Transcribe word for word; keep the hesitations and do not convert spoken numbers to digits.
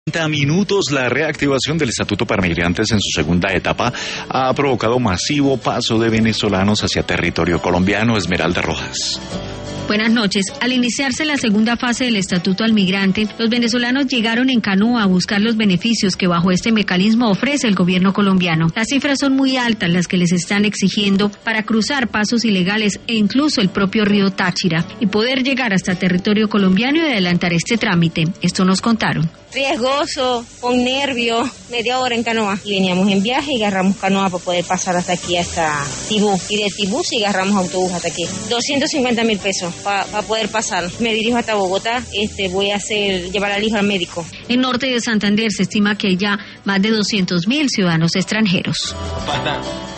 Minutos, la reactivación del Estatuto para Migrantes en su segunda etapa ha provocado masivo paso de venezolanos hacia territorio colombiano. Esmeralda Rojas. Buenas noches. Al iniciarse la segunda fase del Estatuto al Migrante, los venezolanos llegaron en canoa a buscar los beneficios que bajo este mecanismo ofrece el gobierno colombiano. Las cifras son muy altas las que les están exigiendo para cruzar pasos ilegales e incluso el propio río Táchira y poder llegar hasta territorio colombiano y adelantar este trámite. Esto nos contaron. Riesgoso, con nervios, media hora en canoa. Y veníamos en viaje y agarramos canoa para poder pasar hasta aquí, hasta Tibú. Y de Tibú sí agarramos autobús hasta aquí. doscientos cincuenta mil pesos para pa poder pasar. Me dirijo hasta Bogotá, este, voy a hacer llevar al hijo al médico. En norte de Santander se estima que hay ya más de doscientos mil ciudadanos extranjeros. Pata.